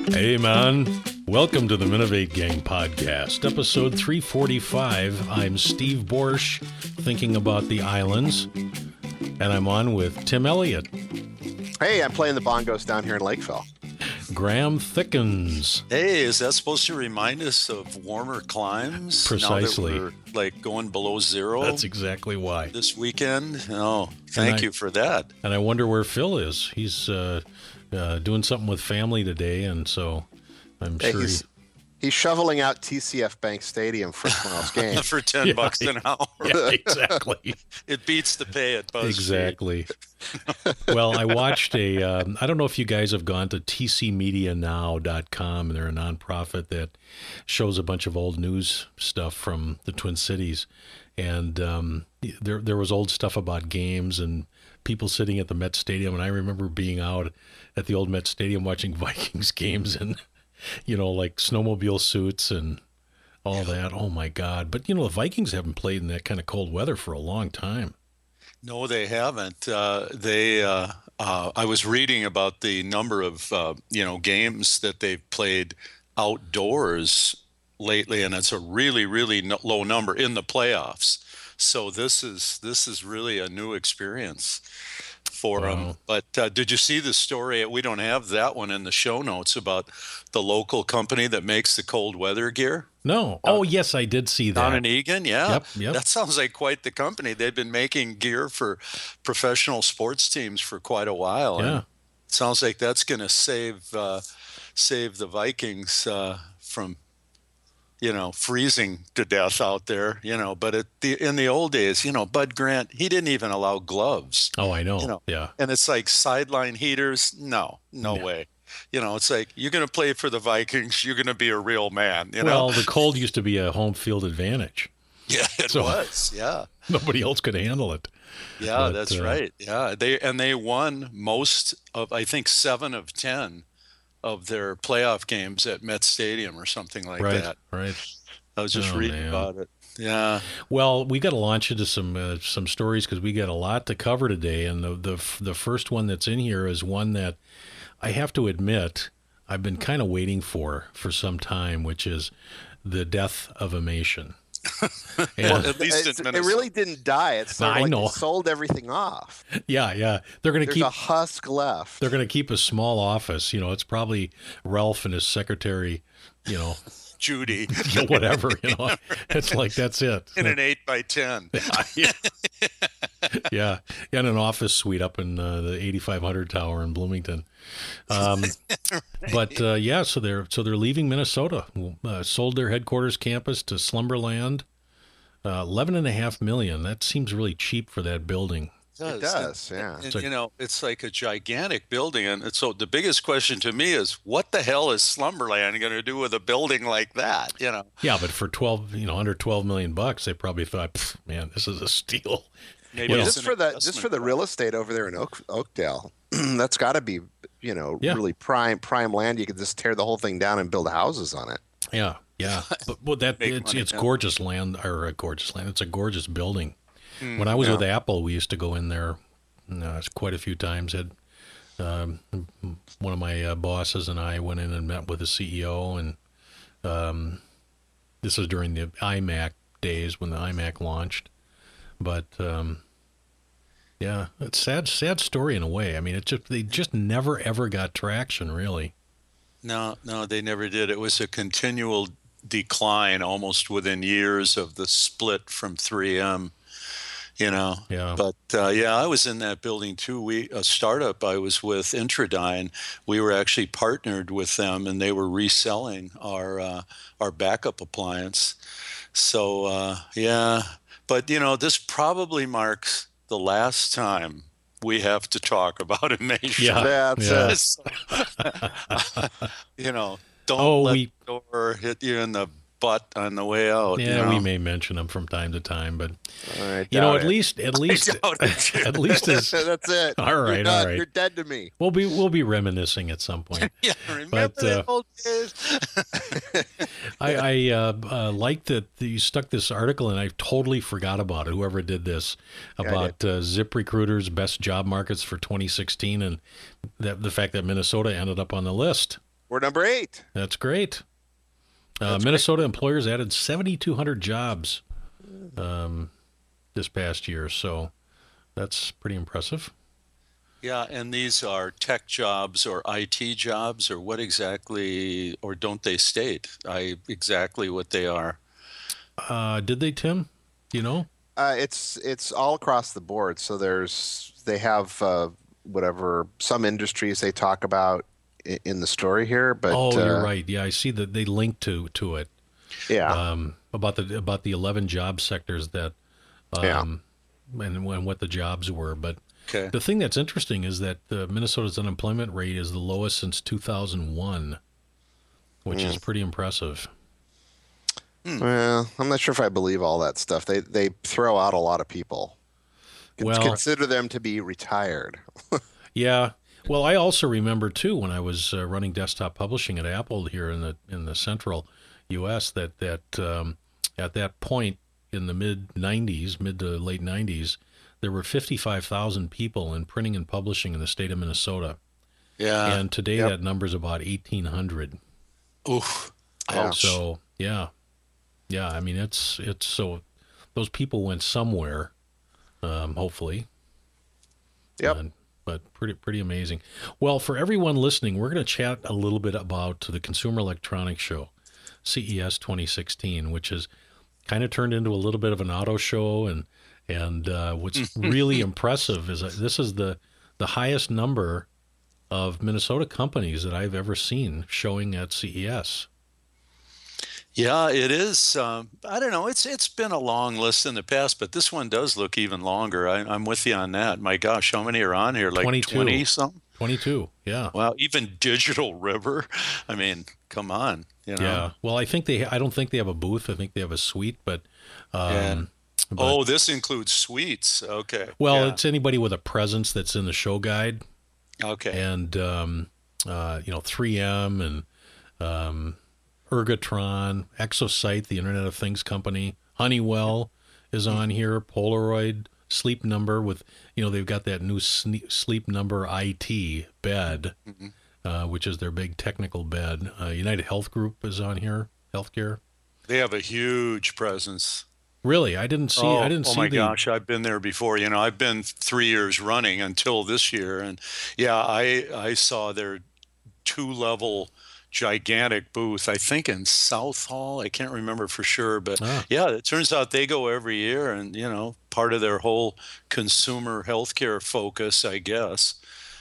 Hey, man. Welcome to the Minovate Gang podcast, episode 345. I'm Steve Borsch, thinking about the islands, and I'm on with Tim Elliott. Hey, I'm playing the bongos down here in Lakeville. Graham Thickens. Hey, is that supposed to remind us of warmer climes? Precisely. Now that we're like going below zero. That's exactly why. This weekend. Oh, thank you for that. And I wonder where Phil is. He's doing something with family today, and so I'm sure he's shoveling out TCF Bank Stadium for tomorrow's game for $10 an hour. Yeah, exactly. It beats the pay at BuzzFeed. Exactly. Well, I watched I don't know if you guys have gone to tcmedianow.com, and they're a nonprofit that shows a bunch of old news stuff from the Twin Cities. And there was old stuff about games and people sitting at the Met Stadium. And I remember being out at the old Met Stadium watching Vikings games and, like snowmobile suits and all that. Oh, my God. But, the Vikings haven't played in that kind of cold weather for a long time. No, they haven't. I was reading about the number of, games that they've played outdoors lately, and it's a really, really low number in the playoffs. So this is really a new experience for them. But did you see the story? We don't have that one in the show notes about the local company that makes the cold weather gear. No. Oh, yes, I did see that. Down in Egan, yeah. Yep. That sounds like quite the company. They've been making gear for professional sports teams for quite a while. Yeah. And it sounds like that's going to save the Vikings from freezing to death out there, but in the old days, Bud Grant, he didn't even allow gloves. Oh, I know. Yeah. And it's like sideline heaters. No way. It's like, you're going to play for the Vikings. You're going to be a real man, Well, the cold used to be a home field advantage. Yeah, it was. Yeah. Nobody else could handle it. Yeah, that's right. Yeah. They won most of, I think, 7 of 10 of their playoff games at Met Stadium or something like that. Right. I was just reading about it. Yeah. Well, we got to launch into some stories because we got a lot to cover today, and the first one that's in here is one that I have to admit I've been kind of waiting for some time, which is the death of Emation. Well, at least it really didn't die. It's sort of like know. They sold everything off. Yeah. There's a husk left. They're going to keep a small office. It's probably Ralph and his secretary, Judy. Whatever, It's like, that's it. In an 8x10. Yeah. In an office suite up in the 8500 tower in Bloomington. But so they're leaving Minnesota. Sold their headquarters campus to Slumberland. $11.5 million. That seems really cheap for that building. It does, yeah. And, it's like a gigantic building. And so the biggest question to me is, what the hell is Slumberland going to do with a building like that? Yeah, but for under $12 million, they probably thought, man, this is a steal. Maybe just for the real estate over there in Oakdale, that's got to be, really prime land. You could just tear the whole thing down and build houses on it. Yeah. But it's gorgeous land, or gorgeous land. It's a gorgeous building. When I was with Apple, we used to go in there quite a few times. One of my bosses and I went in and met with the CEO, and this was during the iMac days when the iMac launched. But it's sad story in a way. I mean, they just never ever got traction, really. No, they never did. It was a continual decline, almost within years of the split from 3M. Yeah. But I was in that building too. A startup I was with, Intradyne, we were actually partnered with them, and they were reselling our backup appliance. So but this probably marks the last time we have to talk about Emation. Yeah, that's it. Don't let the door hit you in the butt on the way out. Yeah, we may mention them from time to time, but at least that's it. All right. You're dead to me. We'll be reminiscing at some point. Yeah, remember the old days. I like that you stuck this article, and I totally forgot about it. Whoever did this about ZipRecruiter's best job markets for 2016, and the fact that Minnesota ended up on the list. We're number 8. That's great. Minnesota employers added 7,200 jobs this past year, so that's pretty impressive. Yeah, and these are tech jobs or IT jobs, or what exactly, or don't they state exactly what they are? Did they, Tim? You know? It's all across the board. So they have whatever some industries they talk about in the story here, but you're right. Yeah, I see that they link to it. Yeah. About the 11 job sectors that and what the jobs were. But okay. The thing that's interesting is that Minnesota's unemployment rate is the lowest since 2001, which is pretty impressive. Well, I'm not sure if I believe all that stuff. They throw out a lot of people. Well, consider them to be retired. Yeah. Well, I also remember too when I was running desktop publishing at Apple here in the central U.S. that at that point in the mid to late 90s, there were 55,000 people in printing and publishing in the state of Minnesota. Yeah. And today that number's about 1,800. Oof. Ouch. So yeah. I mean, it's so those people went somewhere, hopefully. Yep. But pretty amazing. Well, for everyone listening, we're going to chat a little bit about the Consumer Electronics Show, CES 2016, which has kind of turned into a little bit of an auto show. And what's really impressive is that this is the highest number of Minnesota companies that I've ever seen showing at CES. Yeah, it is. I don't know. It's been a long list in the past, but this one does look even longer. I'm with you on that. My gosh, how many are on here? Like 20 something? 22, yeah. Wow, even Digital River. I mean, come on. You know? Yeah. Well, I don't think they have a booth. I think they have a suite, but. This includes suites. Okay. Well, it's anybody with a presence that's in the show guide. Okay. And 3M and Ergotron, Exosite, the Internet of Things company, Honeywell is on here, Polaroid, Sleep Number with, they've got that new Sleep Number IT bed, which is their big technical bed. United Health Group is on here, healthcare. They have a huge presence. Really? I didn't see. Oh my gosh, I've been there before. I've been 3 years running until this year, and I saw their 2-level gigantic booth. I think in South Hall. I can't remember for sure, but it turns out they go every year, and part of their whole consumer healthcare focus, I guess.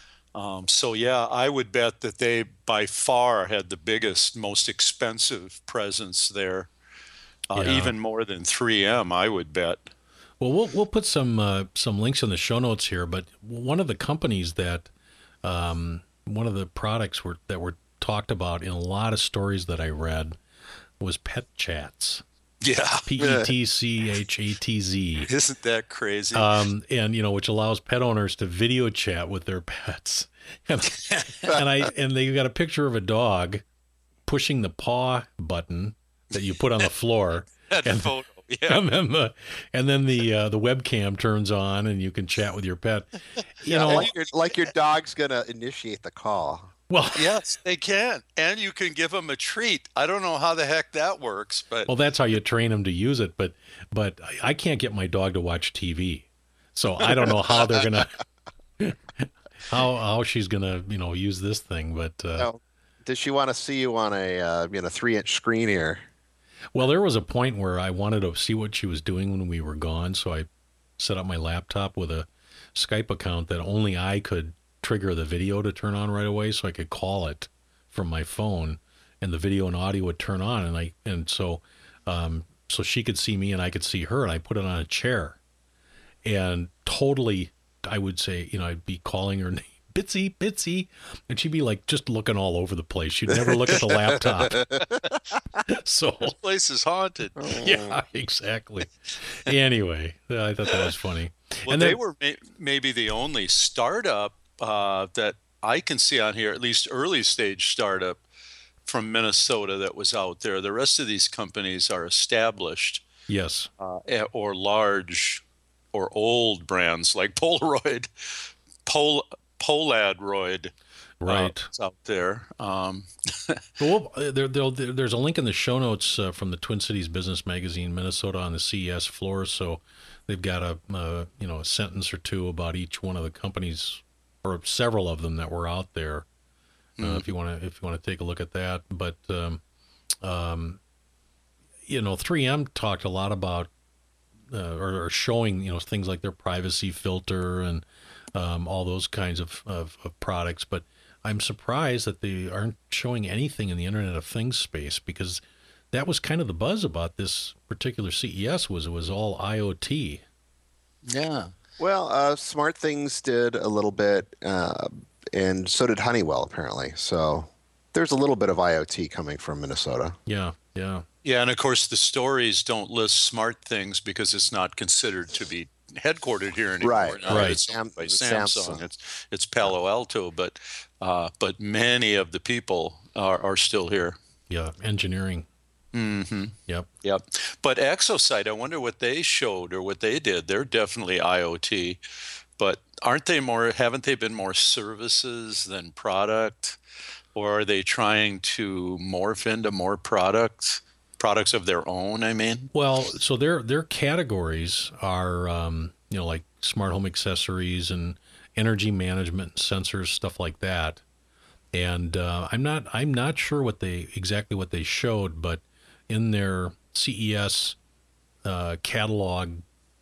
I would bet that they by far had the biggest, most expensive presence there. Even more than 3M, I would bet. Well, we'll put some links in the show notes here. But one of the companies that, one of the products that were talked about in a lot of stories that I read was Pet Chats. Yeah, PETCHATZ. Isn't that crazy? And which allows pet owners to video chat with their pets. And they got a picture of a dog pushing the paw button that you put on the floor, photo, yeah. and then the webcam turns on, and you can chat with your pet. Like your dog's gonna initiate the call. Well, yes, they can, and you can give them a treat. I don't know how the heck that works, but that's how you train them to use it. But I can't get my dog to watch TV, so I don't know how they're gonna how she's gonna use this thing. But does she want to see you on a 3-inch screen here? Well, there was a point where I wanted to see what she was doing when we were gone, so I set up my laptop with a Skype account that only I could trigger the video to turn on right away, so I could call it from my phone, and the video and audio would turn on, so she could see me and I could see her, and I put it on a chair, and totally, I would say, I'd be calling her name. Bitsy, and she'd be like just looking all over the place. She'd never look at the laptop. So this place is haunted. Yeah, exactly. Anyway, I thought that was funny. Well, and they were maybe the only startup that I can see on here, at least early stage startup from Minnesota that was out there. The rest of these companies are established, yes, or large or old brands like Polaroid, Poladroid. Right. out there. Well, there's a link in the show notes from the Twin Cities Business Magazine, Minnesota, on the CES floor. So they've got a sentence or two about each one of the companies, or several of them that were out there. If you want to take a look at that. But 3M talked a lot about or showing things like their privacy filter and all those kinds of products. But I'm surprised that they aren't showing anything in the Internet of Things space, because that was kind of the buzz about this particular CES was it was all IoT. Yeah. Well, SmartThings did a little bit, and so did Honeywell, apparently. So there's a little bit of IoT coming from Minnesota. Yeah. Yeah, and of course the stories don't list SmartThings because it's not considered to be headquartered here anymore. Right. It's owned by Samsung. It's Palo Alto, but many of the people are still here. Yeah, engineering. Mm-hmm. Yep. But Exosite, I wonder what they showed or what they did. They're definitely IoT, but haven't they been more services than product? Or are they trying to morph into more products of their own, I mean? Well, so their categories are, like smart home accessories and energy management sensors, stuff like that. And I'm not sure exactly what they showed, but in their CES catalog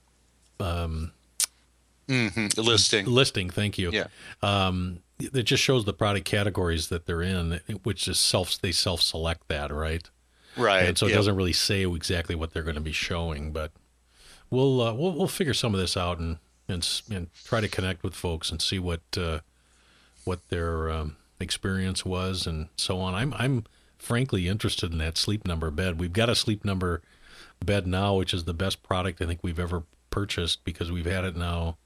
listing, thank you. Yeah. It just shows the product categories that they're in, which is they self-select that, right? Right. And so it doesn't really say exactly what they're going to be showing, but we'll figure some of this out and try to connect with folks and see what their experience was and so on. I'm frankly interested in that Sleep Number bed. We've got a Sleep Number bed now, which is the best product I think we've ever purchased, because we've had it now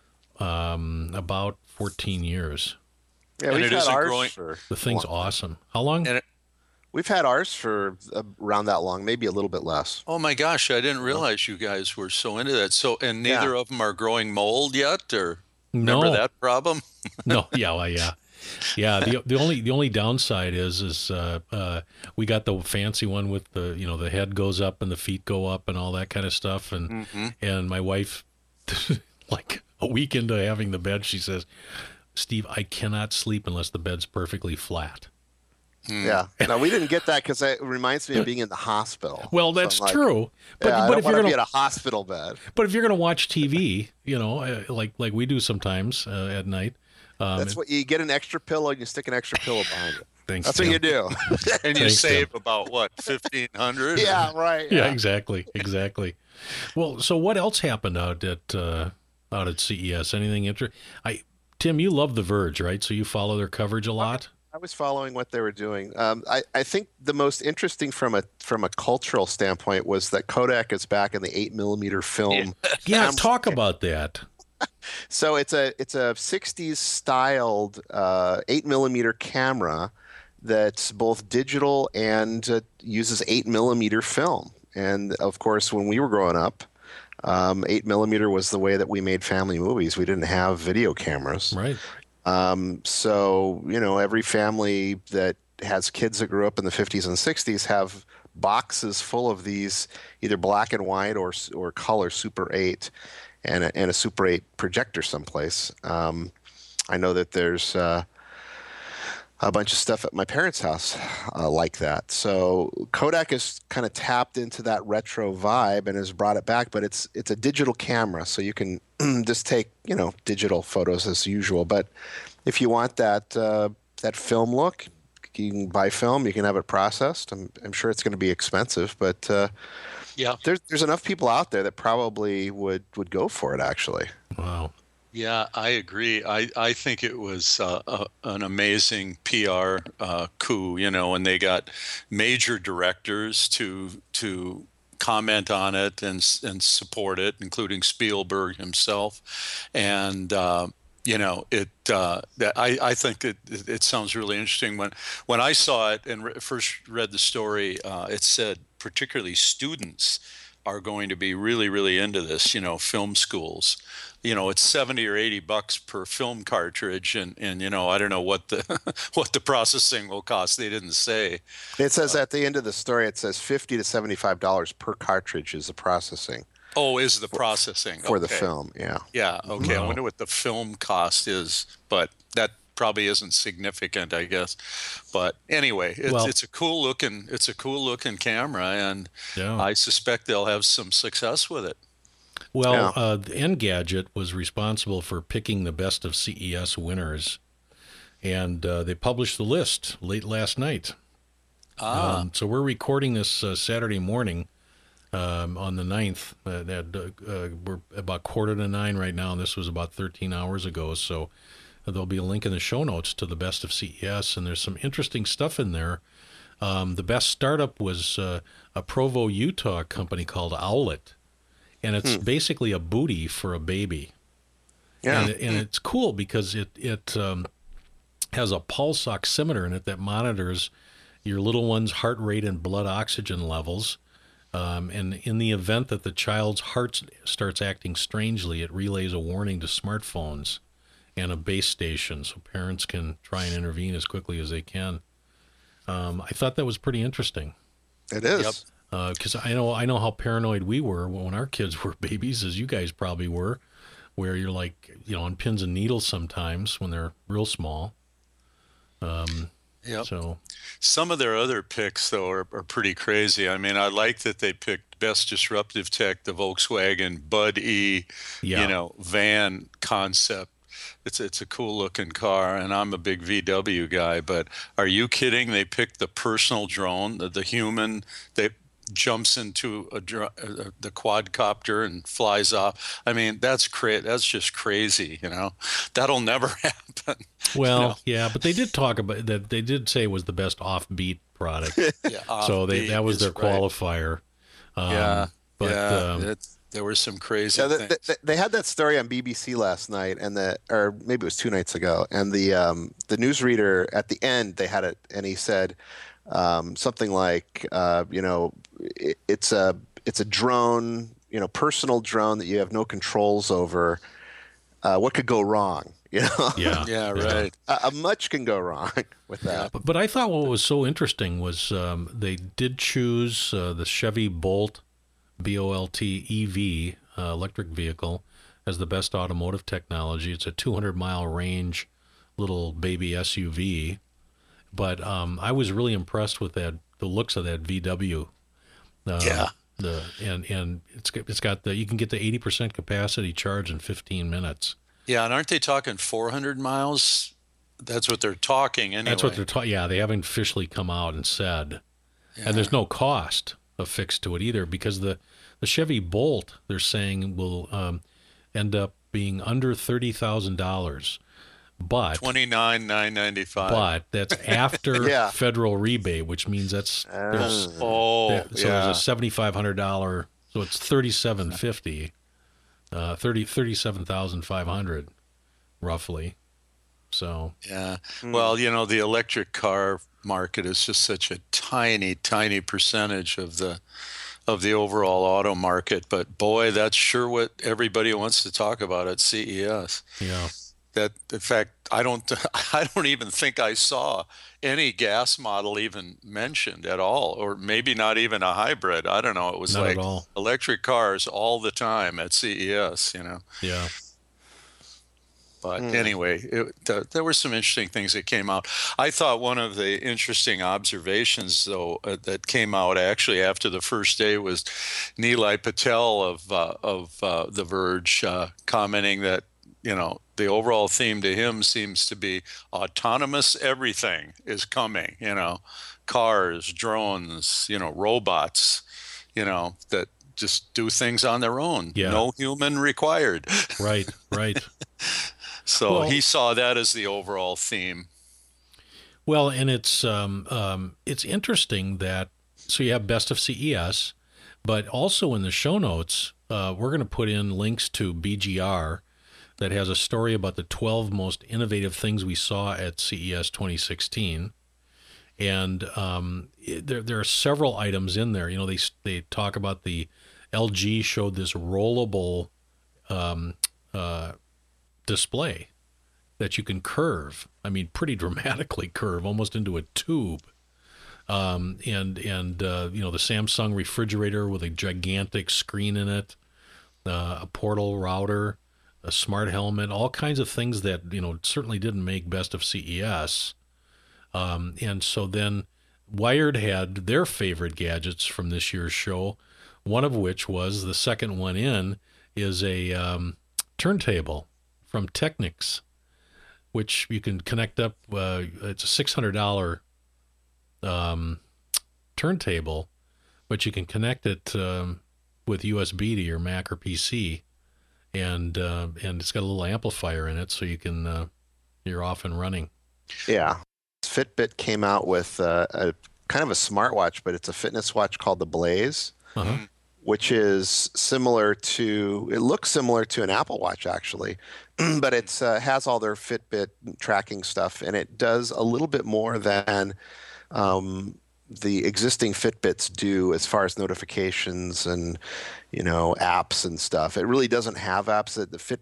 about 14 years. Yeah, we've had ours for the thing's awesome. How long? We've had ours for around that long, maybe a little bit less. Oh my gosh, I didn't realize you guys were so into that. So, and neither of them are growing mold yet, or remember that problem? No, yeah. The only downside is we got the fancy one with the head goes up and the feet go up and all that kind of stuff, and and my wife, like a week into having the bed, she says, "Steve, I cannot sleep unless the bed's perfectly flat." Yeah. No, we didn't get that because it reminds me of being in the hospital. Well, that's true. But I don't want to be in a hospital bed. But if you're going to watch TV, like we do sometimes at night. That's what you get, an extra pillow and you stick an extra pillow behind it. Thanks. That's what you do. And you save about what, $1,500? Yeah, right. Yeah, exactly. Well, so what else happened out at CES? Anything interesting? Tim, you love The Verge, right? So you follow their coverage a lot. I was following what they were doing. I think the most interesting from a cultural standpoint was that Kodak is back in the 8mm film. Yeah, talk about that. So it's a 60s styled 8mm camera that's both digital and uses 8mm film. And of course, when we were growing up, 8mm was the way that we made family movies. We didn't have video cameras. Right. So, every family that has kids that grew up in the 50s and 60s have boxes full of these, either black and white or color Super 8 and a Super 8 projector someplace. I know that there's a bunch of stuff at my parents' house like that. So Kodak has kind of tapped into that retro vibe and has brought it back, but it's a digital camera, so you can just take digital photos as usual. But if you want that film look, you can buy film. You can have it processed. I'm sure it's going to be expensive, but there's enough people out there that probably would go for it. Actually. Wow. Yeah, I agree. I think it was an amazing PR coup, and they got major directors to comment on it and support it, including Spielberg himself. And I think it sounds really interesting. When I saw it and first read the story, it said particularly students are going to be really, really into this, film schools. It's 70 or 80 bucks per film cartridge, and I don't know what the what the processing will cost. They didn't say. It says at the end of the story, it says $50 to $75 per cartridge is the processing. Oh, is the processing for the okay. film? Yeah. Yeah. Okay. Wow. I wonder what the film cost is, but that probably isn't significant, I guess. But anyway, it's a cool looking camera, and Yeah. I suspect they'll have some success with it. Well, Engadget was responsible for picking the best of CES winners, and they published the list late last night. So we're recording this Saturday morning on the 9th. We're about 8:45 right now, and this was about 13 hours ago. So there'll be a link in the show notes to the best of CES, and there's some interesting stuff in there. The best startup was a Provo, Utah company called Owlet. And it's basically a booty for a baby. Yeah. And it's cool because it has a pulse oximeter in it that monitors your little one's heart rate and blood oxygen levels. And in the event that the child's heart starts acting strangely, it relays a warning to smartphones and a base station so parents can try and intervene as quickly as they can. I thought that was pretty interesting. It is. Yep. Because I know how paranoid we were when our kids were babies, as you guys probably were, where you're like, on pins and needles sometimes when they're real small. Yep. So some of their other picks, though, are pretty crazy. I mean, I like that they picked Best Disruptive Tech, the Volkswagen Bud E, van concept. It's a cool looking car, and I'm a big VW guy. But are you kidding? They picked the personal drone, the human that jumps into the quadcopter and flies off. I mean, that's just crazy. That'll never happen. Well, yeah, but they did talk about that. They did say it was the best offbeat product. So that was their qualifier. There were some crazy things. They had that story on BBC last night, or maybe it was 2 nights ago. And the newsreader at the end, they had it, and he said something like, it's a drone, personal drone that you have no controls over. What could go wrong? Yeah, right. Much can go wrong with that. But I thought what was so interesting was they did choose the Chevy Bolt, B-O-L-T EV electric vehicle as the best automotive technology. It's a 200-mile range little baby SUV. But I was really impressed with the looks of that VW. And it's got you can get the 80% capacity charge in 15 minutes. Yeah, and aren't they talking 400 miles? That's what they're talking anyway. That's what they're talking. Yeah, they haven't officially come out and said. Yeah. And there's no cost affixed to it either, because the Chevy Bolt, they're saying, will end up being under $30,000. But $29,995. But that's after federal rebate, which means there's a $7,500. So it's $3,750, $37,500 roughly. So yeah, well, the electric car market is just such a tiny percentage of the overall auto market. But boy, that's sure what everybody wants to talk about at CES. Yeah. That, in fact, I don't even think I saw any gas model even mentioned at all, or maybe not even a hybrid. I don't know. It was not like electric cars all the time at CES, Yeah. But anyway, there were some interesting things that came out. I thought one of the interesting observations, though, that came out actually after the first day was Nilay Patel of The Verge commenting that, the overall theme to him seems to be autonomous everything is coming, cars, drones, robots, that just do things on their own. Yeah. No human required. Right. So he saw that as the overall theme. Well, and it's interesting that, so you have Best of CES, but also in the show notes, we're going to put in links to BGR that has a story about the 12 most innovative things we saw at CES 2016. And there are several items in there. They talk about the LG showed this rollable display that you can curve. I mean, pretty dramatically curve, almost into a tube. And the Samsung refrigerator with a gigantic screen in it, a portal router, a smart helmet, all kinds of things that certainly didn't make Best of CES. And so then Wired had their favorite gadgets from this year's show, one of which was, the second one in, is a turntable from Technics, which you can connect up. It's a $600 turntable, but you can connect it with USB to your Mac or PC, and it's got a little amplifier in it, so you can you're off and running. Yeah. Fitbit came out with a kind of a smartwatch, but it's a fitness watch called the Blaze, which is it looks similar to an Apple Watch actually, but it's has all their Fitbit tracking stuff, and it does a little bit more than the existing Fitbits do as far as notifications and apps and stuff. It really doesn't have apps.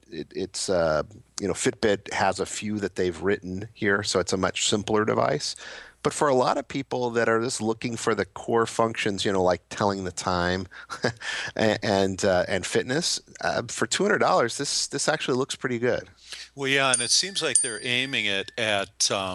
Fitbit has a few that they've written here, so it's a much simpler device. But for a lot of people that are just looking for the core functions, like telling the time and fitness, for $200, this actually looks pretty good. Well, yeah, and it seems like they're aiming it at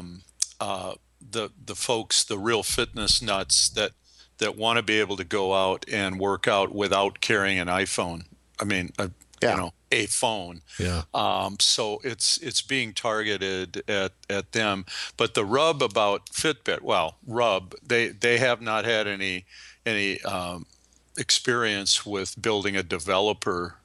the folks, the real fitness nuts that want to be able to go out and work out without carrying an iPhone. I mean, a phone. Yeah. So it's being targeted at them. But the rub about Fitbit, they have not had any experience with building a developer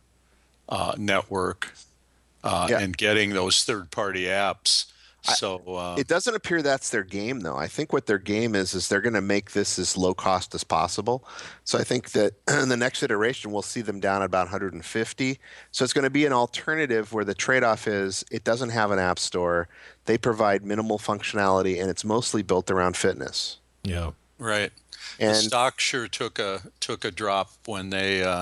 network and getting those third-party apps. So it doesn't appear that's their game, though. I think what their game is they're going to make this as low cost as possible. So I think that in the next iteration, we'll see them down at about 150. So it's going to be an alternative where the trade-off is it doesn't have an app store. They provide minimal functionality, and it's mostly built around fitness. Yeah. Right. And the stock sure took a drop when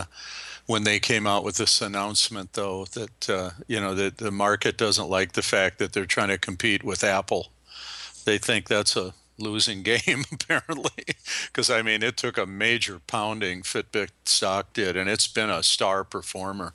they came out with this announcement, though, that that the market doesn't like the fact that they're trying to compete with Apple. They think that's a losing game, apparently, because it took a major pounding. Fitbit stock did, and it's been a star performer.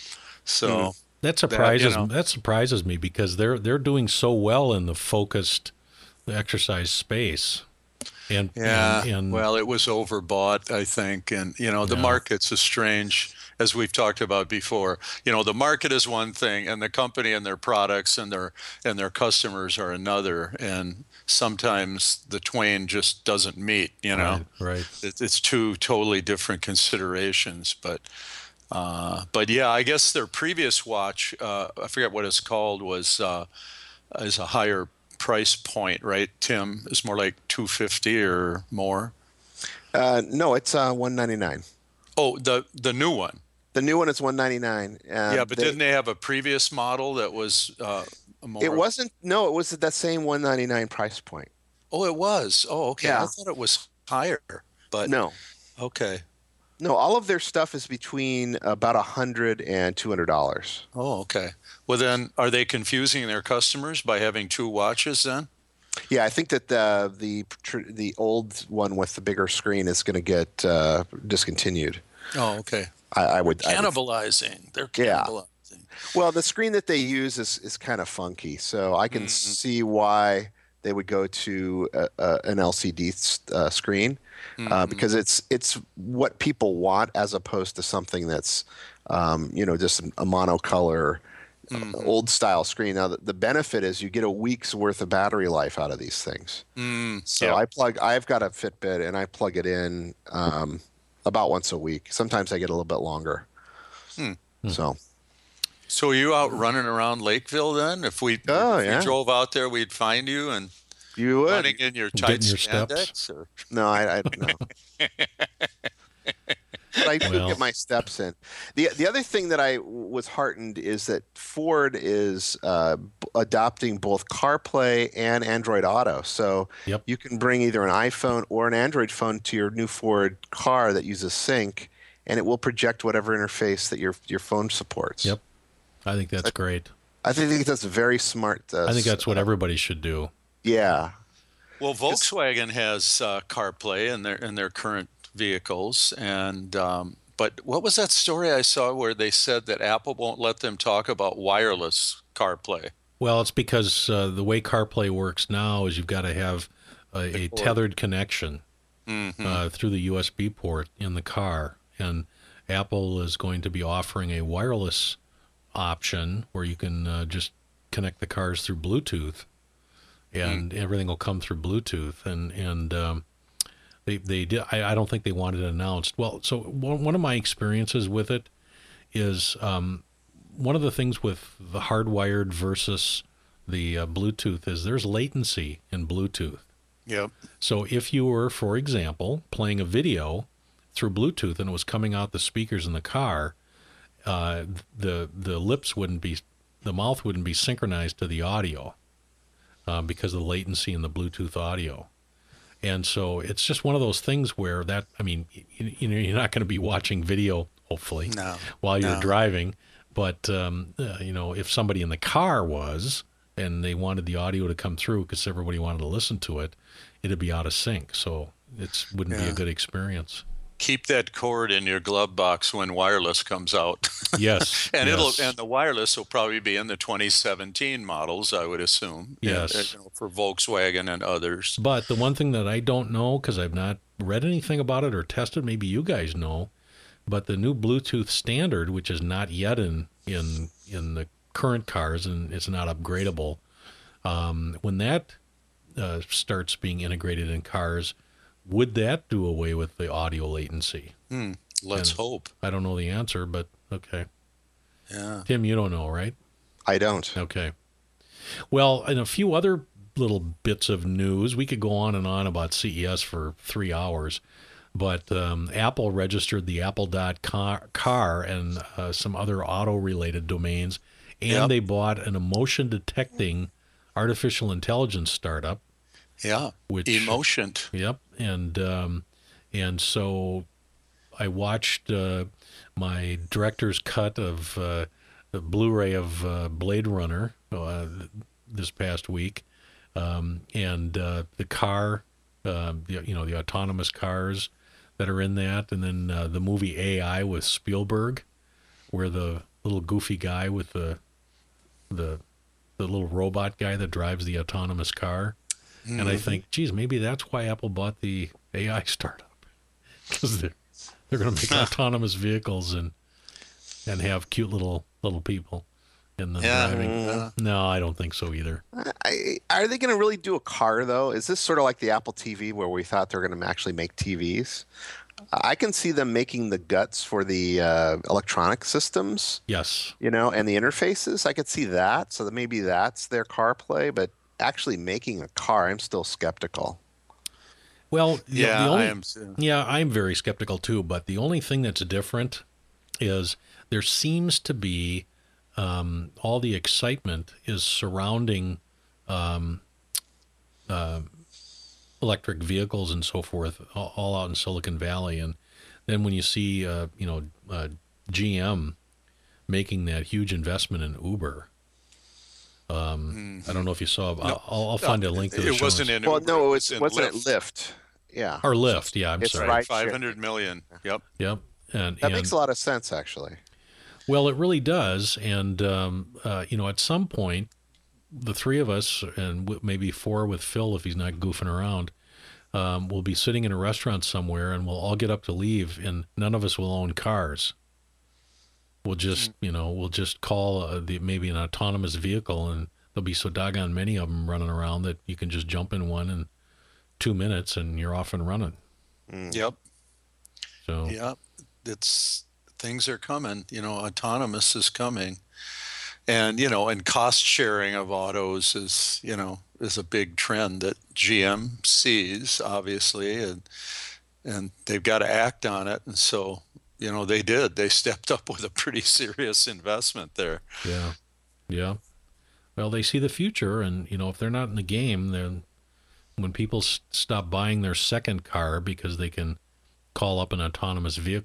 So that surprises me, because they're doing so well in the focused exercise space. And well, it was overbought, I think, and the market's a strange, as we've talked about before. The market is one thing, and the company and their products and their customers are another, and sometimes the twain just doesn't meet. Right. It's two totally different considerations, but yeah, I guess their previous watch, I forget what it's called, is a higher price point, right, Tim? It's more like $250 or more. No, it's $199. Oh, the new one. The new one is $199. Yeah, but didn't they have a previous model that was more? It wasn't. No, it was at that same $199 price point. Oh, it was. Oh, okay. Yeah. I thought it was higher, but no. Okay. No, all of their stuff is between about $100 and $200. Oh, okay. Well, then, are they confusing their customers by having two watches then? Yeah, I think that the old one with the bigger screen is going to get discontinued. Oh, okay. I would cannibalizing. They're cannibalizing. Yeah. Well, the screen that they use is kind of funky, so I can see why they would go to an LCD screen. Because it's what people want, as opposed to something that's just a monocolor old style screen. Now the benefit is you get a week's worth of battery life out of these things. So I've got a Fitbit, and I plug it in about once a week. Sometimes I get a little bit longer. So are you out running around Lakeville then? If we drove out there, we'd find you and you would running in your tight spandex? Or? No, I no. But I do get my steps in. The other thing that I was heartened is that Ford is adopting both CarPlay and Android Auto. So you can bring either an iPhone or an Android phone to your new Ford car that uses Sync, and it will project whatever interface that your phone supports. Yep. I think that's great. I think that's a very smart. I think that's what everybody should do. Yeah. Well, Volkswagen has CarPlay in their current vehicles, and but what was that story I saw where they said that Apple won't let them talk about wireless CarPlay? Well, it's because the way CarPlay works now is you've got to have a tethered connection through the USB port in the car, and Apple is going to be offering a wireless option where you can just connect the cars through Bluetooth, and everything will come through Bluetooth. And they did. I don't think they wanted it announced. Well, so one of my experiences with it is one of the things with the hardwired versus the Bluetooth is there's latency in Bluetooth. Yep. So if you were, for example, playing a video through Bluetooth and it was coming out the speakers in the car, the lips wouldn't be, the mouth wouldn't be synchronized to the audio because of the latency in the Bluetooth audio. And so it's just one of those things where that, I mean, you know, you're not going to be watching video, hopefully, while you're driving. But, you know, if somebody in the car was, and they wanted the audio to come through because everybody wanted to listen to it, it'd be out of sync. So it wouldn't be a good experience. Keep that cord in your glove box when wireless comes out. Yes. And yes. and the wireless will probably be in the 2017 models, I would assume. Yes. You know, for Volkswagen and others. But the one thing that I don't know, because I've not read anything about it or tested, maybe you guys know, but the new Bluetooth standard, which is not yet in the current cars and it's not upgradable, when that starts being integrated in cars, would that do away with the audio latency? Let's hope. I don't know the answer, but okay. Yeah. Tim, you don't know, right? I don't. Okay. Well, and a few other little bits of news. We could go on and on about CES for 3 hours, but Apple registered the apple.car and some other auto-related domains, and they bought an emotion-detecting artificial intelligence startup. Yeah, which, Emotioned. Yep, and so I watched my director's cut of the Blu-ray of Blade Runner this past week, and the car, you know, the autonomous cars that are in that, and then the movie AI with Spielberg, where the little goofy guy with the little robot guy that drives the autonomous car. And I think, geez, maybe that's why Apple bought the AI startup, because they're going to make autonomous vehicles and have cute little people in the driving. No, I don't think so either. Are they going to really do a car, though? Is this sort of like the Apple TV where we thought they're going to actually make TVs? I can see them making the guts for the electronic systems. Yes. You know, and the interfaces. I could see that. So that maybe that's their CarPlay, but actually making a car, I'm still skeptical. Well, I am too. Yeah, I'm very skeptical too, but the only thing that's different is there seems to be all the excitement is surrounding electric vehicles and so forth, all out in Silicon Valley. And then when you see, GM making that huge investment in Uber, I don't know if you saw. No, I'll find a link to the It wasn't in Uber. Well, no, it wasn't it Lyft? Yeah. or Lyft. Yeah, I'm It's sorry. right. 500 million. Yep. Yep. And That makes a lot of sense, actually. Well, it really does. And, you know, at some point, the three of us, and maybe four with Phil if he's not goofing around, we'll be sitting in a restaurant somewhere and we'll all get up to leave and none of us will own cars. We'll just, you know, we'll just call maybe an autonomous vehicle, and there'll be so doggone many of them running around that you can just jump in one in 2 minutes and you're off and running. Yep. So Yep. Things are coming. You know, autonomous is coming, and you know, and cost sharing of autos is a big trend that GM sees, obviously, and they've got to act on it, and so. You know, they stepped up with a pretty serious investment there. Yeah. Yeah. Well, they see the future, and, you know, if they're not in the game, then when people stop buying their second car because they can call up an autonomous vehicle,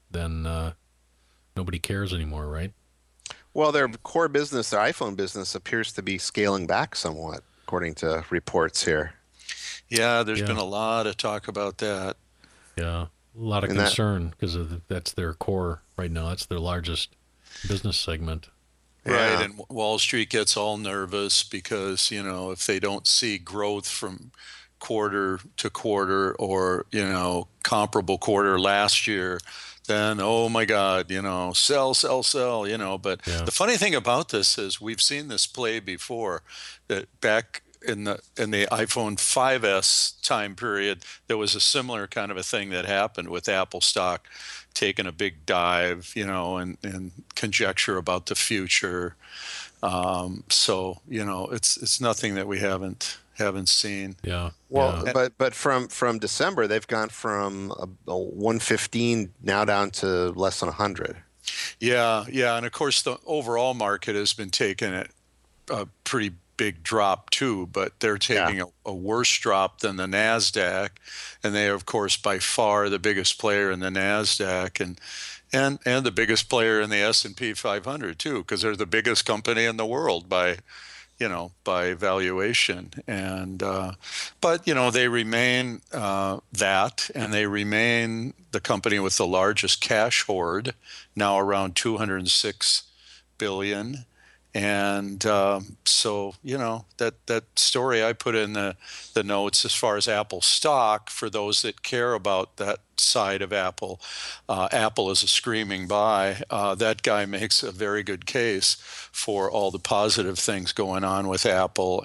then nobody cares anymore, right? Well, their core business, their iPhone business, appears to be scaling back somewhat, according to reports here. Yeah, there's been Yeah. a lot of talk about that. Yeah, a lot of And that, concern because that's their core right now. That's their largest business segment. Right, yeah, and Wall Street gets all nervous because, if they don't see growth from quarter to quarter or, comparable quarter last year, then, oh my God, sell, sell, sell, But Yeah. the funny thing about this is we've seen this play before, that back in the iPhone 5S time period, there was a similar kind of a thing that happened with Apple stock taking a big dive, and conjecture about the future. So it's nothing that we haven't seen. Yeah. well, Yeah. but from December, they've gone from a 115 now down to less than 100. Yeah, yeah, and of course the overall market has been taking a pretty big drop too, but they're Yeah, taking a worse drop than the Nasdaq, and they are of course by far the biggest player in the Nasdaq, and the biggest player in the S&P 500 too, because they're the biggest company in the world by valuation. And but they remain that, and they remain the company with the largest cash hoard, now around 206 billion. And so that story I put in the notes as far as Apple stock, for those that care about that side of Apple, Apple is a screaming buy. That guy makes a very good case for all the positive things going on with Apple,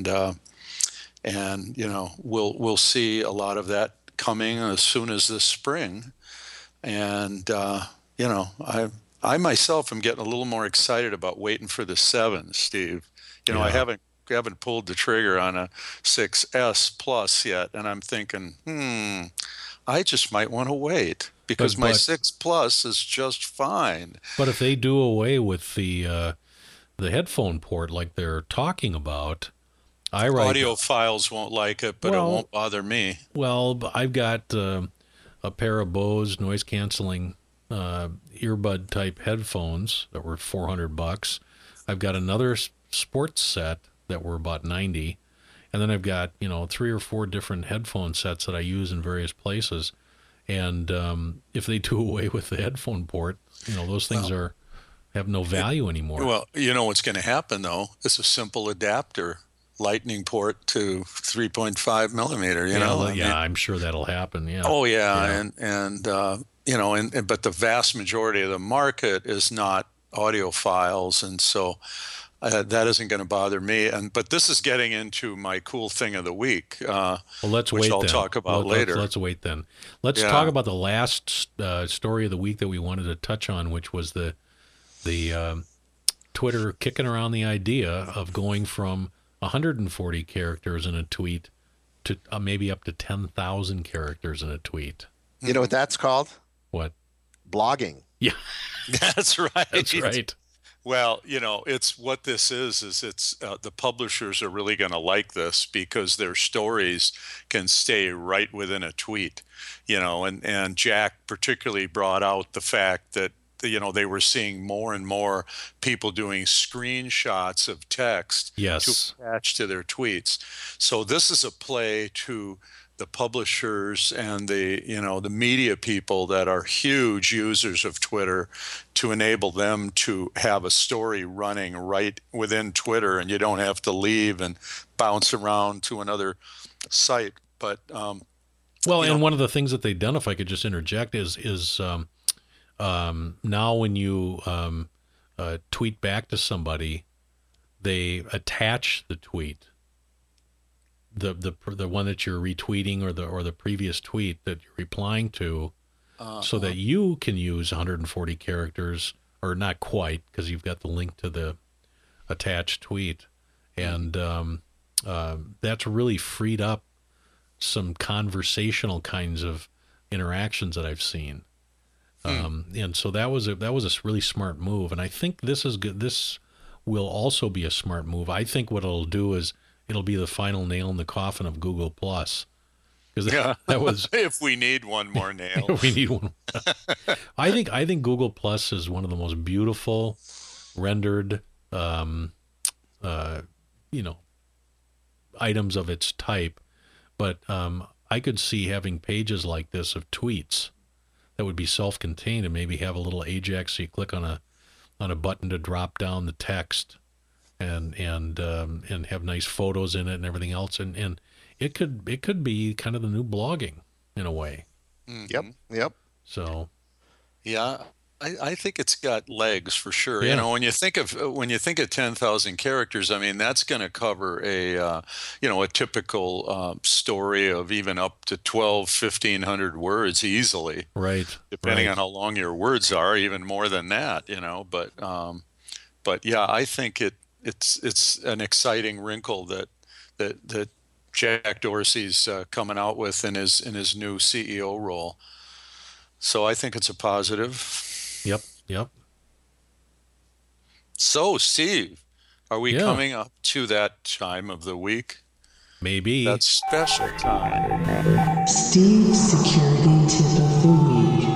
and we'll see a lot of that coming as soon as this spring. And I myself am getting a little more excited about waiting for the 7, Steve. I Yeah. haven't pulled the trigger on a 6S Plus yet, and I'm thinking, I just might want to wait because my But 6 Plus is just fine. but if they do away with the headphone port like they're talking about, I write. Audiophiles won't like it, but it Well, won't bother me. well, I've got a pair of Bose noise canceling earbud type headphones that were $400. I've got another sports set that were about 90, and then I've got 3 or 4 different headphone sets that I use in various places. And if they do away with the headphone port, those things have no value anymore. Well, you know what's going to happen though? It's a simple adapter, Lightning port to 3.5 millimeter. I'm sure that'll happen. Yeah. Oh yeah, Yeah. and but the vast majority of the market is not audiophiles, and so that isn't going to bother me. But this is getting into my cool thing of the week, Well, let's which wait I'll then. talk about later. Let's wait then. Let's Yeah. talk about the last story of the week that we wanted to touch on, which was the Twitter kicking around the idea of going from 140 characters in a tweet to maybe up to 10,000 characters in a tweet. you know what that's called? What? Blogging. Yeah, That's right. that's right. Well, it's what this is it's the publishers are really going to like this because their stories can stay right within a tweet, and Jack particularly brought out the fact that they were seeing more and more people doing screenshots of text Yes. to attach to their tweets. So this is a play to the publishers and the media people that are huge users of Twitter, to enable them to have a story running right within Twitter, and you don't have to leave and bounce around to another site. But And one of the things that they've done, if I could just interject, is now when you tweet back to somebody, they attach the tweet, the one that you're retweeting or the previous tweet that you're replying to, so that you can use 140 characters, or not quite, because you've got the link to the attached tweet, and that's really freed up some conversational kinds of interactions that I've seen. And so that was a really smart move, and I think this is good. This will also be a smart move. I think what it'll do is it'll be the final nail in the coffin of Google Plus, because Yeah. that was If we need one more nail. we need one. I think Google Plus is one of the most beautiful rendered, uh, you know, items of its type. But I could see having pages like this of tweets that would be self-contained and maybe have a little Ajax so you click on a button to drop down the text and have nice photos in it and everything else. And it could be kind of the new blogging in a way. Mm-hmm. Yep. So Yeah, I think it's got legs for sure. Yeah. You know, when you think of 10,000 characters, I mean that's going to cover a typical story of even up to 1,500 words easily, right, depending right. on how long your words are, even more than that. But yeah, I think it's an exciting wrinkle that Jack Dorsey's coming out with in his new CEO role. So I think it's a positive. Yep. So, Steve, are we Yeah. coming up to that time of the week? Maybe. That special time. Steve's Security Tip of the Week.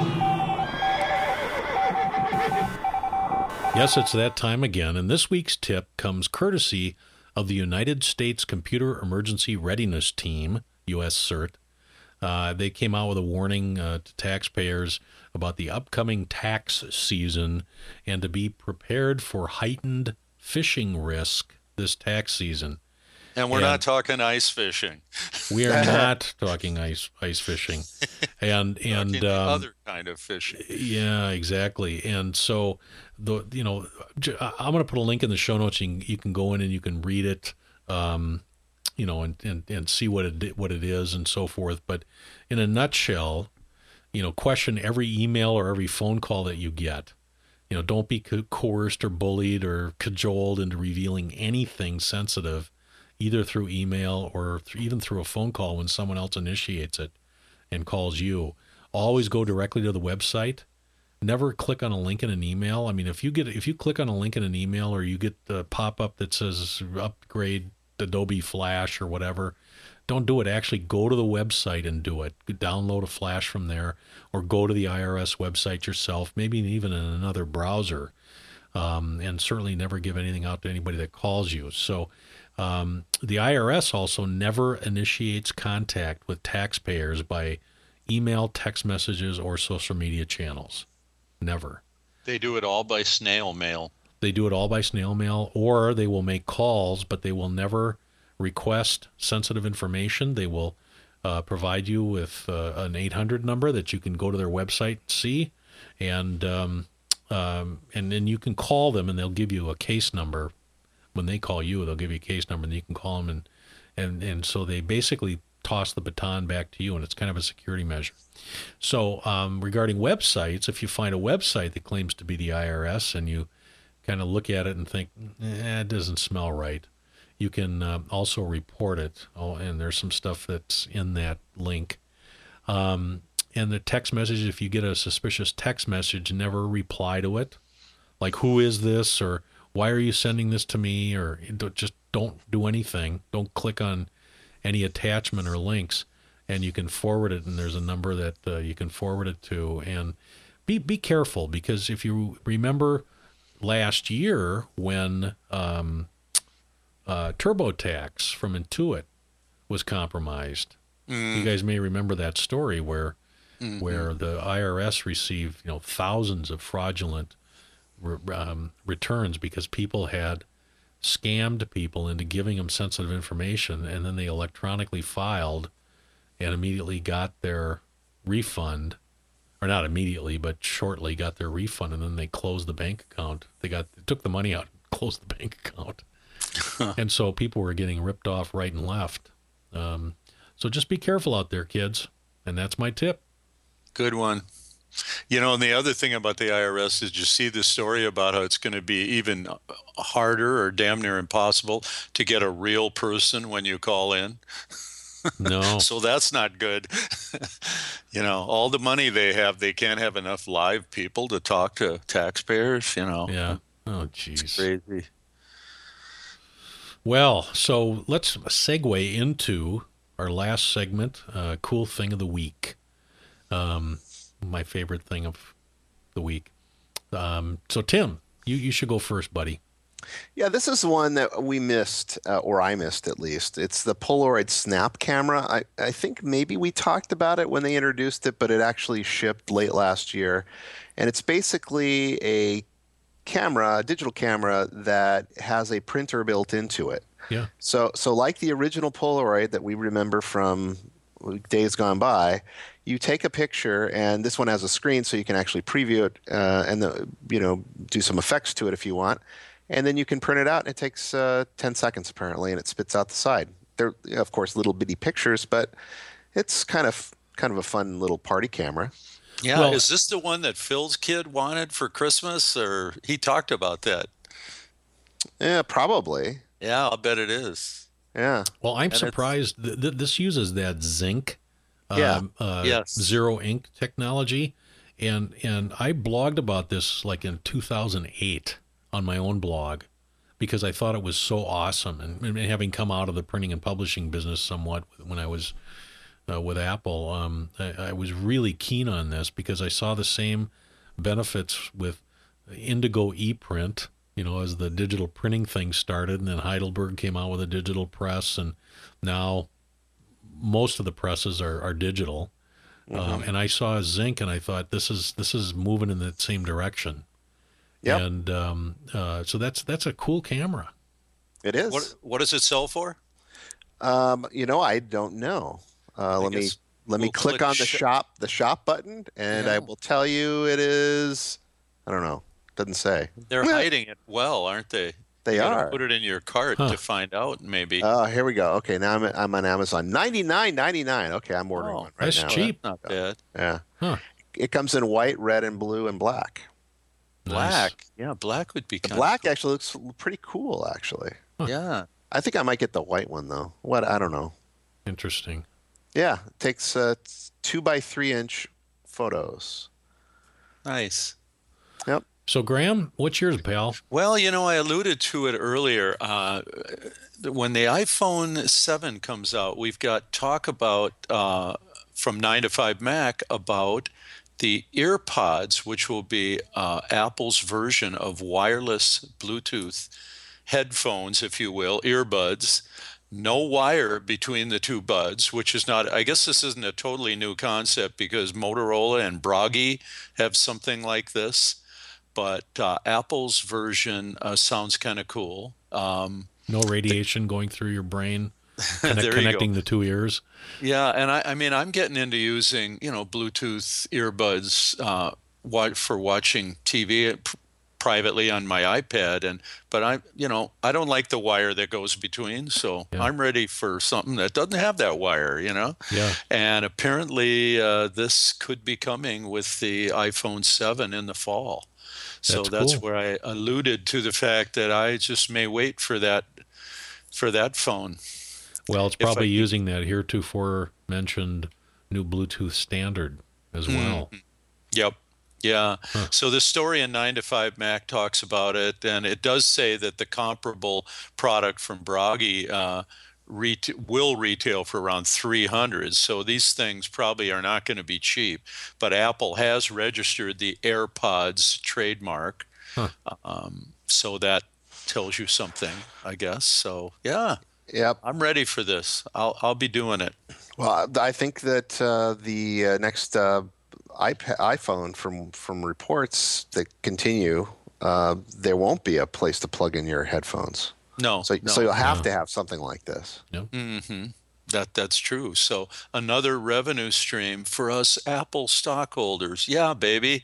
Yes, it's that time again, and this week's tip comes courtesy of the United States Computer Emergency Readiness Team, U.S. CERT. They came out with a warning to taxpayers about the upcoming tax season and to be prepared for heightened phishing risk this tax season. And we're not talking ice fishing. We are not talking ice fishing, and Talking the other kind of fishing. yeah, exactly. And so I'm going to put a link in the show notes. You can go in and you can read it, and see what it is and so forth. But in a nutshell, question every email or every phone call that you get. Don't be coerced or bullied or cajoled into revealing anything sensitive, either through email or even through a phone call when someone else initiates it and calls you. Always go directly to the website. Never click on a link in an email. I mean, if you click on a link in an email or you get the pop-up that says upgrade Adobe Flash or whatever, don't do it. Actually go to the website and do it. Download a Flash from there or go to the IRS website yourself, maybe even in another browser, and certainly never give anything out to anybody that calls you. So the IRS also never initiates contact with taxpayers by email, text messages, or social media channels. Never. They do it all by snail mail. They do it all by snail mail, or they will make calls, but they will never request sensitive information. They will provide you with an 800 number that you can go to their website and see, and then you can call them, and they'll give you a case number. When they call you, they'll give you a case number, and you can call them, and so they basically toss the baton back to you, and it's kind of a security measure. So regarding websites, if you find a website that claims to be the IRS and you kind of look at it and think, it doesn't smell right, you can also report it. Oh, and there's some stuff that's in that link. And the text message, if you get a suspicious text message, never reply to it. Like, who is this? Or why are you sending this to me? Or just don't do anything. Don't click on any attachment or links. And you can forward it, and there's a number that you can forward it to. And be careful, because if you remember last year when TurboTax from Intuit was compromised, you guys may remember that story where the IRS received thousands of fraudulent returns because people had scammed people into giving them sensitive information, and then they electronically filed and immediately got their refund, or not immediately, but shortly got their refund, and then they closed the bank account. They took the money out and closed the bank account. And so people were getting ripped off right and left. So just be careful out there, kids. And that's my tip. Good one. And the other thing about the IRS is you see the story about how it's going to be even harder or damn near impossible to get a real person when you call in. No. So that's not good. All the money they have, they can't have enough live people to talk to taxpayers, Yeah. Oh, geez. It's crazy. Well, so let's segue into our last segment, cool thing of the week. My favorite thing of the week. So Tim, you should go first, buddy. Yeah, this is one that we missed, or I missed at least. It's the Polaroid Snap camera. I think maybe we talked about it when they introduced it, but it actually shipped late last year. And it's basically a digital camera that has a printer built into it. Yeah. So like the original Polaroid that we remember from days gone by, you take a picture, and this one has a screen so you can actually preview it and do some effects to it if you want. And then you can print it out, and it takes 10 seconds apparently, and it spits out the side. They're, of course, little bitty pictures, but it's kind of a fun little party camera. Yeah, Well, is this the one that Phil's kid wanted for Christmas, or he talked about that? Yeah, probably. Yeah, I'll bet it is. Yeah. Well, I'm surprised this uses that zinc, Yes. zero ink technology, and I blogged about this like in 2008 on my own blog because I thought it was so awesome, and having come out of the printing and publishing business somewhat when I was with Apple, I was really keen on this because I saw the same benefits with Indigo ePrint. As the digital printing thing started, and then Heidelberg came out with a digital press, and now most of the presses are digital. And I saw zinc, and I thought this is moving in that same direction. Yep. And so that's a cool camera. It is. What does it sell for? I don't know. Let me we'll click on the shop button, and I will tell you it is. I don't know. Doesn't say. They're hiding it well, aren't they? They You gotta are. put it in your cart to find out, maybe. Oh, here we go. Okay, now I'm on Amazon. $99.99. Okay, I'm ordering one right that's now. cheap. Not bad. Yeah. Huh. It comes in white, red, and blue, and black. Black. Yeah, black would be The kind black actually looks pretty cool. Actually, of. Yeah. I think I might get the white one though. What? I don't know. Interesting. Yeah, it takes 2x3-inch photos. Nice. Yep. So Graham, what's yours, pal? Well, I alluded to it earlier. When the iPhone 7 comes out, we've got talk about from 9 to 5 Mac about the EarPods, which will be Apple's version of wireless Bluetooth headphones, if you will, earbuds. No wire between the two buds, which is not, I guess this isn't a totally new concept because Motorola and Bragi have something like this. But Apple's version sounds kind of cool. No radiation going through your brain, There you connecting go. the two ears. Yeah, and I mean, I'm getting into using, Bluetooth earbuds for watching TV privately on my iPad, but I don't like the wire that goes between, so Yeah. I'm ready for something that doesn't have that wire, Yeah. And apparently this could be coming with the iPhone 7 in the fall. So that's cool. where I alluded to the fact that I just may wait for that phone. Well, it's If probably I- using that heretofore mentioned new Bluetooth standard as well. Yep. Yeah. So the story in 9 to 5 Mac talks about it, and it does say that the comparable product from Bragi will retail for around $300. So these things probably are not going to be cheap. But Apple has registered the AirPods trademark. So that tells you something, I guess. So yeah, Yep. I'm ready for this. I'll be doing it. Well, I think that the next iPhone, from reports that continue, there won't be a place to plug in your headphones. No. So no. you'll have to have something like this. That's true. So another revenue stream for us Apple stockholders. Yeah, baby.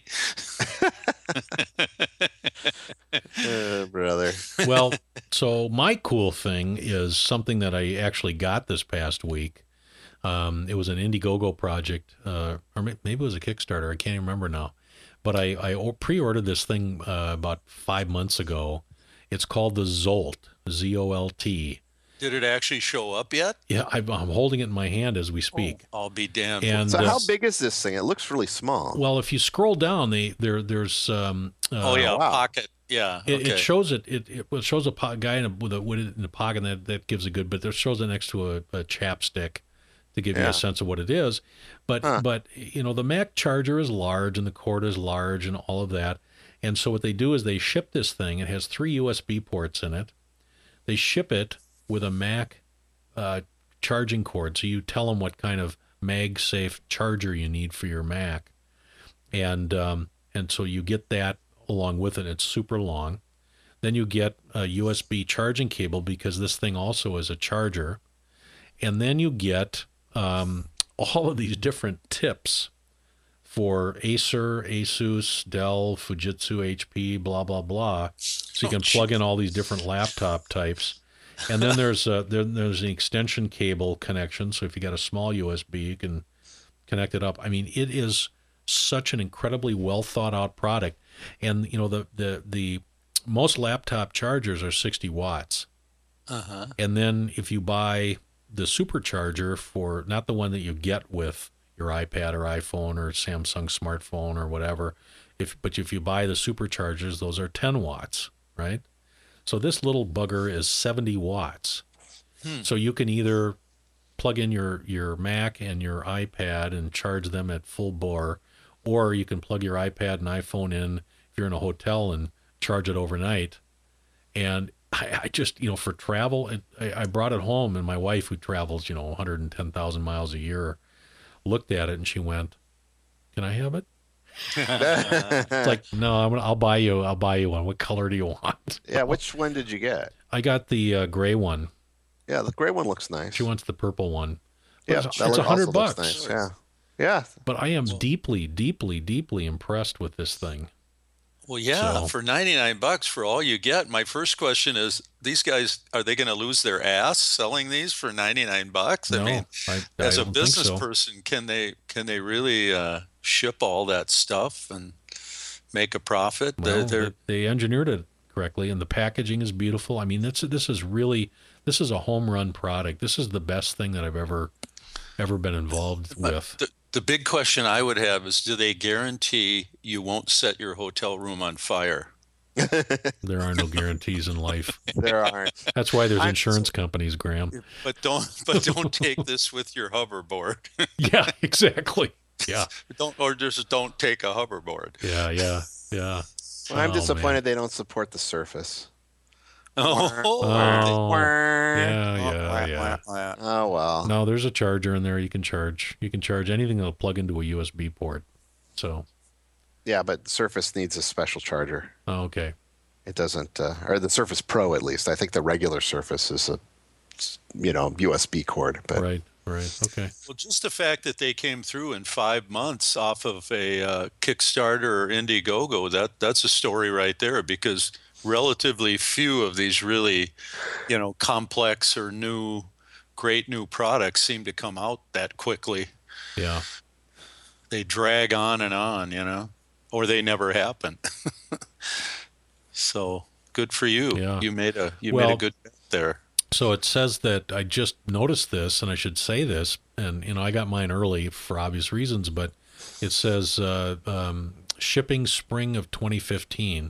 Brother. Well, so my cool thing is something that I actually got this past week. It was an Indiegogo project, or maybe it was a Kickstarter. I can't even remember now. But I pre-ordered this thing about 5 months ago. It's called the Zolt, Z-O-L-T. Did it actually show up yet? Yeah, I'm holding it in my hand as we speak. I'll be damned. And So how big is this thing? It looks really small. well, if you scroll down, there's oh yeah, wow. pocket. Yeah. Okay. It shows it shows a guy with it in a pocket that gives a good, but it shows it next to a chapstick. to give you Yeah. a sense of what it is. But the Mac charger is large and the cord is large and all of that. And so what they do is they ship this thing. It has 3 USB ports in it. They ship it with a Mac charging cord. So you tell them what kind of MagSafe charger you need for your Mac. And so you get that along with it. It's super long. Then you get a USB charging cable because this thing also is a charger. And then you get all of these different tips for Acer, Asus, Dell, Fujitsu, HP, blah, blah, blah. So you can plug in all these different laptop types. And then there's an extension cable connection. So if you got a small USB, you can connect it up. I mean, it is such an incredibly well thought out product. And, the most laptop chargers are 60 watts. Uh-huh. And then if you buy the supercharger for, not the one that you get with your iPad or iPhone or Samsung smartphone or whatever, but if you buy the superchargers, those are 10 watts, right? So this little bugger is 70 watts. So you can either plug in your Mac and your iPad and charge them at full bore, or you can plug your iPad and iPhone in if you're in a hotel and charge it overnight. And I just, for travel, I brought it home, and my wife, who travels, 110,000 miles a year, looked at it and she went, "Can I have it?" It's like, "No, I'll buy you one. What color do you want?" Yeah, which one did you get? I got the gray one. Yeah, the gray one looks nice. She wants the purple one. But Yeah, it's that one also $100. looks nice. Yeah, yeah. But I am deeply, deeply, deeply impressed with this thing. Well, yeah, So- for $99 for all you get. My first question is, these guys, are they going to lose their ass selling these for $99? No, I mean, I as a don't think business so. person, can they really ship all that stuff and make a profit? Well, they engineered it correctly, and the packaging is beautiful. I mean, this is a home run product. This is the best thing that I've ever been involved with. The big question I would have is, do they guarantee you won't set your hotel room on fire? There are no guarantees in life. There aren't. That's why there's insurance companies, Graham. But don't take this with your hoverboard. Yeah, exactly. Yeah, just don't take a hoverboard. yeah. Well, I'm Oh, disappointed man. they don't support the Surface. Oh, yeah. Oh well. No, there's a charger in there. You can charge anything that'll plug into a USB port. So, Yeah, but Surface needs a special charger. okay. It doesn't, or the Surface Pro at least. I think the regular Surface is a, USB cord. But Right. Okay. Well, just the fact that they came through in 5 months off of a Kickstarter or Indiegogo, that's a story right there, because relatively few of these really, complex or great new products seem to come out that quickly. Yeah. They drag on and on, or they never happen. So good for you. Yeah. You made a Well, good bet there. So it says that, I just noticed this, and I should say this, and I got mine early for obvious reasons, but it says shipping spring of 2015.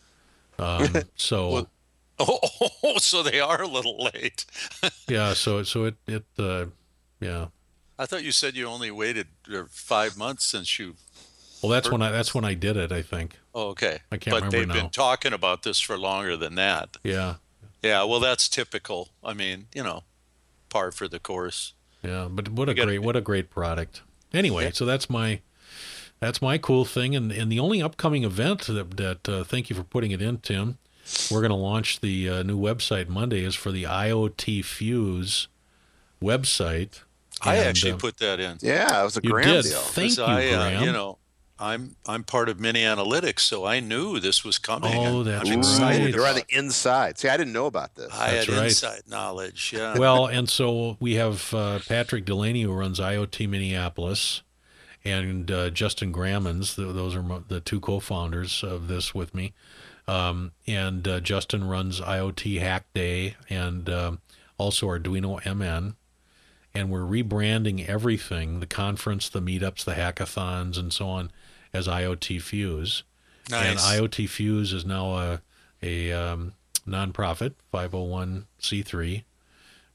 So Oh, so they are a little late. yeah, so it yeah. I thought you said you only waited 5 months since you. Well, that's when I did it, I think. Oh, okay. I can't but remember they've now. been talking about this for longer than that. Yeah. Yeah, well, that's typical. I mean, par for the course. Yeah, but what a great product. Anyway, Yeah. so that's my cool thing, and the only upcoming event that thank you for putting it in, Tim. We're going to launch the new website Monday, is for the IoT Fuse website. I And, actually put that in. yeah, it was a you grand did. deal. Thank you, I, Graham. I'm part of Mini Analytics, so I knew this was coming. Oh, and that's I'm excited right. You're on about the inside. See, I didn't know about this. I That's had right. inside knowledge. Yeah. Well, and so we have Patrick Delaney, who runs IoT Minneapolis, and Justin Grammons. Those are the two co-founders of this with me. And Justin runs IoT Hack Day and also Arduino MN. And we're rebranding everything, the conference, the meetups, the hackathons, and so on, as IoT Fuse. Nice. And IoT Fuse is now a nonprofit, 501c3.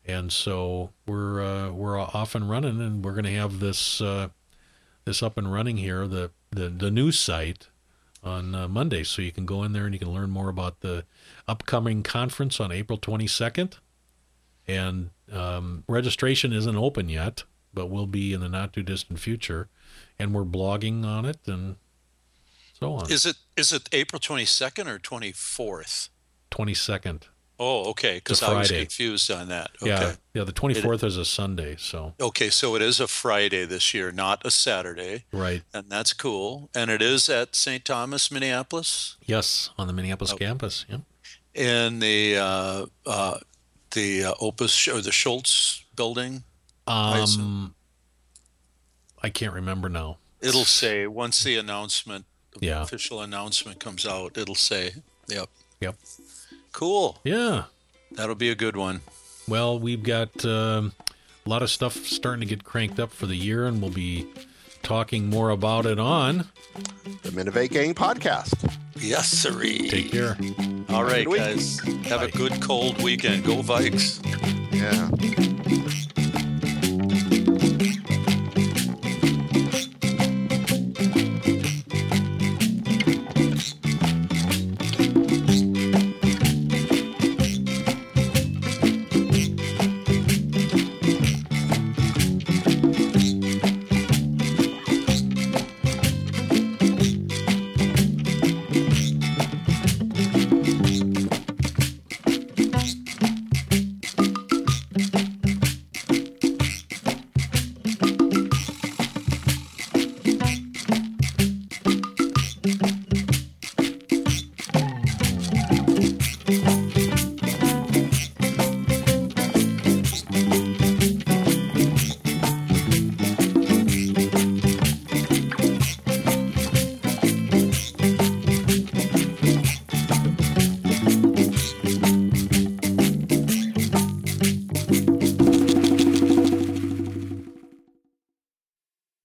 And so we're off and running, and we're going to have this up and running here, the news site on Monday. So you can go in there and you can learn more about the upcoming conference on April 22nd. And registration isn't open yet, but will be in the not too distant future. And we're blogging on it and so on. Is it April 22nd or 24th? 22nd. Oh, okay, because I was confused on that. Okay. Yeah, the 24th is a Sunday, so. Okay, so it is a Friday this year, not a Saturday. Right. And that's cool. And it is at St. Thomas, Minneapolis? Yes, on the Minneapolis campus, yeah. In the Opus or the Schultz building? I can't remember now. It'll say, once the announcement, Yeah. official announcement comes out, it'll say, yep. Yep. Cool. Yeah. That'll be a good one. Well, we've got a lot of stuff starting to get cranked up for the year, and we'll be talking more about it on the Minnevate Gang podcast. Yes, sirree. Take care. All right, guys. Have a good cold weekend. Go Vikes. Yeah.